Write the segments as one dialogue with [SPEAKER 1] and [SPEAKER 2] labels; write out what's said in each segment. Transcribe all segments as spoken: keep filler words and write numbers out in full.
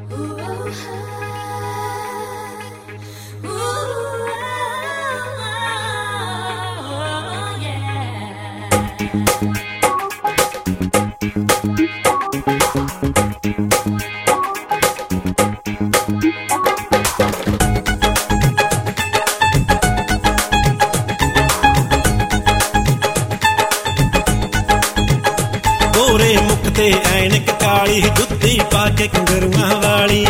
[SPEAKER 1] ਗੋਰੇ ਮੁੱਖ ਤੇ ਐਨਕ ਕਾਲੀ ਜੁੱਤੀ ਪਾ ਕੇ ਕੰਗਰੂਆਂ ਵਾਲੀ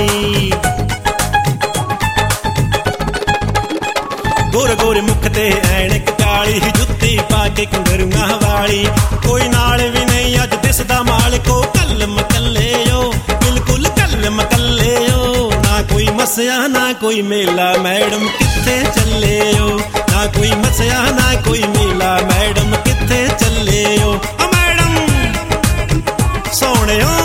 [SPEAKER 1] ਗੋਰੇ ਗੋਰੇ ਮੁੱਖ ਤੇ ਐਨਕ ਕਾਲੀ ਜੁੱਤੀ ਪਾ ਕੇ ਕੰਗਰੂਆਂ ਵਾਲੀ ਕੋਈ ਨਾਲ ਵੀ ਨਹੀਂ ਅੱਜ ਦਿਸਦਾ ਮਾਲਕੋ ਕੱਲਮ ਕੱਲਿਓ ਬਿਲਕੁਲ ਕੱਲਮ ਕੱਲਿਓ ਨਾ ਕੋਈ ਮਸਿਆ ਨਾ ਕੋਈ ਮੇਲਾ ਮੈਡਮ ਕਿੱਥੇ ਚੱਲਿਓ ਨਾ ਕੋਈ ਮਸਿਆ ਨਾ ਕੋਈ ਮੇਲਾ ਮੈਡਮ ਕਿੱਥੇ ਚੱਲਿਓ ਓ ਮੈਡਮ ਸੋਹਣਿਓ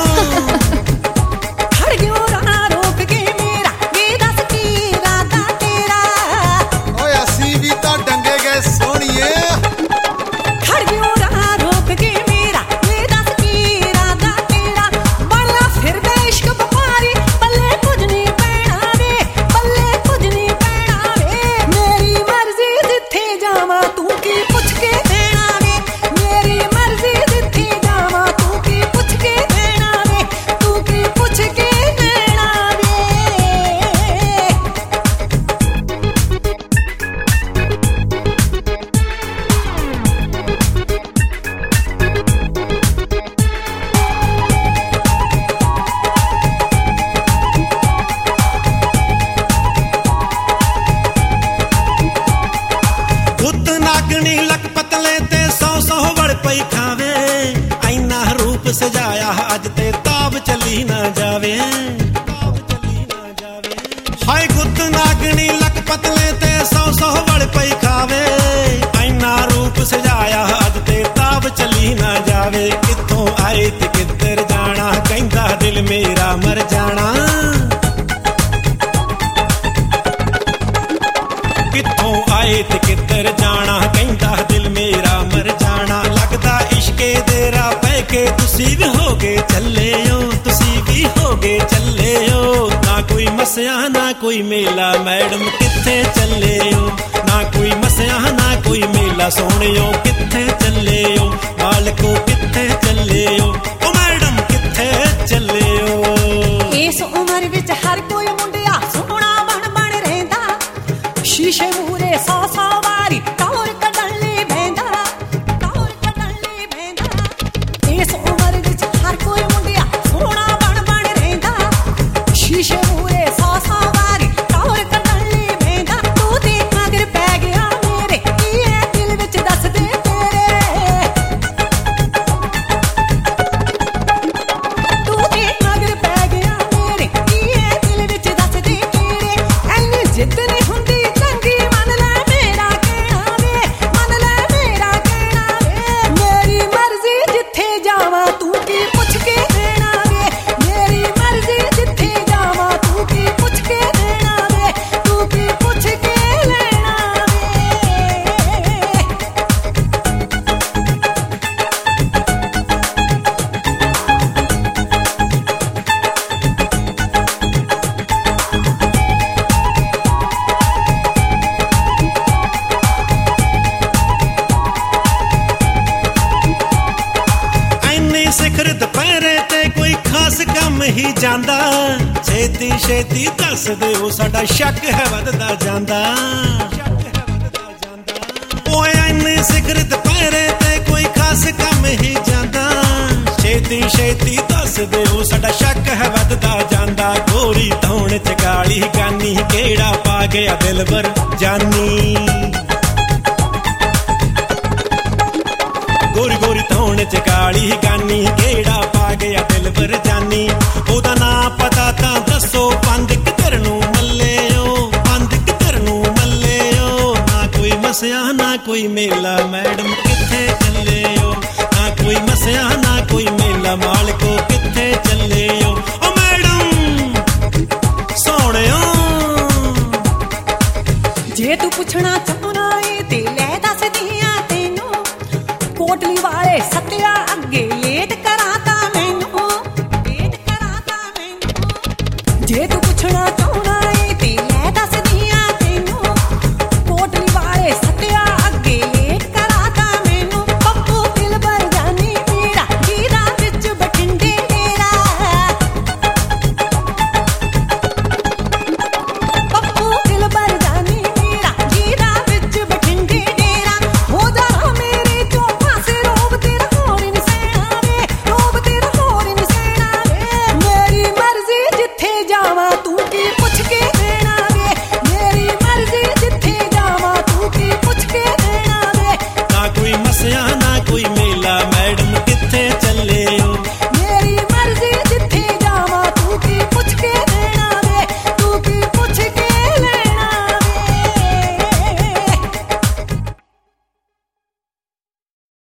[SPEAKER 1] ਲੱਕ ਪਤਲੇ ਤੇ ਸੌ ਸੌ ਵੜ ਪਈ ਖਾਵੇ ਐਨਾ ਰੂਪ ਸਜਾਇਆ ਅੱਜ ਤੇ ਤਾਬ ਚੱਲੀ ਨਾ ਜਾਵੇ ਹਾਏ ਗੁੱਤ ਨਾਗਣੀ ਲੱਕ ਪਤਲੇ ਤੇ ਸੌ ਸੌ ਵੜ ਪਈ ਖਾਵੇ ਐਨਾ ਰੂਪ ਸਜਾਇਆ ਅੱਜ ਤੇ ਤਾਬ ਚੱਲੀ ਨਾ ਜਾਵੇ ਕਿੱਥੋਂ ਆਏ ਤੇ ਕਿੱਧਰ ਜਾਣਾ ਕਹਿੰਦਾ ਦਿਲ ਮੇਰਾ ਮਰ ਜਾਣਾ ਕਿੱਥੋਂ ਆਏ ਤੇ ਕਿੱਧਰ ਜਾਣਾ ਕਹਿੰਦਾ ਦਿਲ ਮੇਰਾ ਮਰ ਜਾਣਾ ਲੱਗਦਾ ਇਸ਼ਕੇ ਦੇ ਰਾਹ ਪੈ ਕੇ ਤੁਸੀਂ ਵੀ ਹੋਗੇ ਚੱਲਿਓ ਤੁਸੀਂ ਵੀ ਹੋਗੇ ਚੱਲਿਓ ਨਾ ਕੋਈ ਮਸਿਆ ਨਾ ਕੋਈ ਮੇਲਾ ਮੈਡਮ ਕਿੱਥੇ ਚੱਲਿਓ ਨਾ ਕੋਈ ਮਸਿਆ ਨਾ ਕੋਈ ਮੇਲਾ ਸੋਹਣਿਓ ਕਿੱਥੇ ਚੱਲਿਓ ਮਾਲਕੋ ਕਿੱਥੇ ਚੱਲਿਓ ਓ ਮੈਡਮ ਕਿੱਥੇ ਚੱਲਿਓ
[SPEAKER 2] ਇਸ ਉਮਰ ਵਿੱਚ ਹਰ ਕੋਈ ਮੁੰਡਿਆ ਸੋਹਣਾ ਬਣ ਬਣ ਰਹਿੰਦਾ ਸ਼ੀਸ਼ੇ ਮੂਹਰੇ ਸੌ ਸੌ ਵਾਰੀ ਟੌਰ ਕੱਢਣ ਲਈ ਬਹਿੰਦਾ ਟੌਰ ਕੱਢਣ ਲਈ ਬਹਿੰਦਾ ਇਸ ਉਮਰ ਵਿੱਚ ਹਰ ਕੋਈ ਮੁੰਡਿਆ ਸੋਹਣਾ ਬਣ ਬਣ ਰਹਿੰਦਾ ਸ਼ੀਸ਼ੇ ਮੂਹਰੇ ਸੌ ਸੌ ਵਾਰੀ ਟੌਰ ਕੱਢਣ ਲਈ ਬਹਿੰਦਾ ਤੂੰ ਤੇ ਮਗਰ ਪੈ ਗਿਆ ਮੇਰੇ ਕੀ ਹੈ ਦਿਲ ਵਿੱਚ ਦੱਸ ਦੇ ਤੇਰੇ ਤੂੰ ਤੇ ਮਗਰ ਪੈ ਗਿਆ ਮੇਰੇ ਕੀ ਹੈ ਦਿਲ ਵਿੱਚ ਦੱਸ ਦੇ ਤੇਰੇ ਐਨੀ ਜਿੱਦ ਨਹੀਂ ਹੁੰਦੀ
[SPEAKER 1] ਸਿਖਰ ਦੁਪਹਿਰੇ ਤੇ ਕੋਈ ਖਾਸ ਕੰਮ ਹੀ ਜਾਂਦਾ ਛੇਤੀ ਛੇਤੀ ਦੱਸ ਦਿਓ ਸਾਡਾ ਸ਼ੱਕ ਹੈ ਵੱਧਦਾ ਜਾਂਦਾ ਓਏ ਇੰਨੇ ਸਿਖਰ ਦੁਪਹਿਰੇ ਤੇ ਕੋਈ ਖਾਸ ਕੰਮ ਹੀ ਜਾਂਦਾ ਛੇਤੀ ਛੇਤੀ ਦੱਸ ਦਿਓ ਸਾਡਾ ਸ਼ੱਕ ਹੈ ਵੱਧਦਾ ਜਾਂਦਾ ਗੋਰੀ ਧੌਣ ਚ ਕਾਲੀ ਗਾਨੀ ਕਿਹੜਾ ਪਾ ਗਿਆ ਦਿਲਬਰ ਜਾਨੀ ਗੋਰੀ ਗੋਰੀ ਧੌਣ ਚ ਕਾਲੀ ਗਾਨੀ ਕਿਹੜਾ ਪਾ ਗਿਆ ਦਿਲਬਰ ਜਾਨੀ ਉਹਦਾ ਨਾਂ ਪਤਾ ਤਾਂ ਦੱਸੋ ਪੰਦ ਕਿੱਧਰ ਨੂੰ ਮੱਲਿਓ ਪੰਦ ਕਿੱਧਰ ਨੂੰ ਮੱਲਿਓ ਨਾ ਕੋਈ ਮਸਿਆ ਨਾ ਕੋਈ ਮੇਲਾ ਮੈਡਮ ਕਿੱਥੇ ਚੱਲਿਓ ਨਾ ਕੋਈ ਮਸਿਆ ਨਾ ਕੋਈ ਮੇਲਾ ਮਾਲਕੋ ਕਿੱਥੇ ਚੱਲਿਓ ਓ ਮੈਡਮ ਸੋਹਣਿਓ
[SPEAKER 2] ਜੇ ਤੂੰ ਪੁੱਛਣਾ ਚਾਹੁੰਦਾ ਏ ਤੇ ਲੈ ਦੱਸਦੀ ਆ ਤੈਨੂੰ ਕੋਟਲੀ ਵਾਲੇ ਸੱਤਿਆ ਅੱਗੇ ਲੇਟ ਕਰਾਂ ਤਾਂ ਮੈਨੂੰ
[SPEAKER 1] ਕਹਿੰਦਾ ਮੈਡਮ